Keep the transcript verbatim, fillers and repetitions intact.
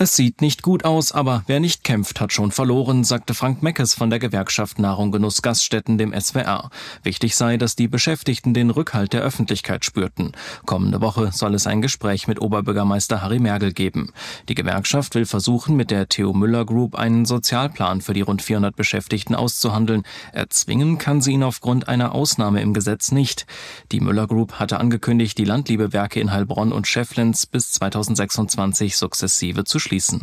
Es sieht nicht gut aus, aber wer nicht kämpft, hat schon verloren, sagte Frank Meckes von der Gewerkschaft Nahrung Genuss Gaststätten dem S W R. Wichtig sei, dass die Beschäftigten den Rückhalt der Öffentlichkeit spürten. Kommende Woche soll es ein Gespräch mit Oberbürgermeister Harry Mergel geben. Die Gewerkschaft will versuchen, mit der Theo Müller Group einen Sozialplan für die rund vierhundert Beschäftigten auszuhandeln. Erzwingen kann sie ihn aufgrund einer Ausnahme im Gesetz nicht. Die Müller Group hatte angekündigt, die Landliebe-Werke in Heilbronn und Schefflens bis zweitausendsechsundzwanzig sukzessive zu schließen.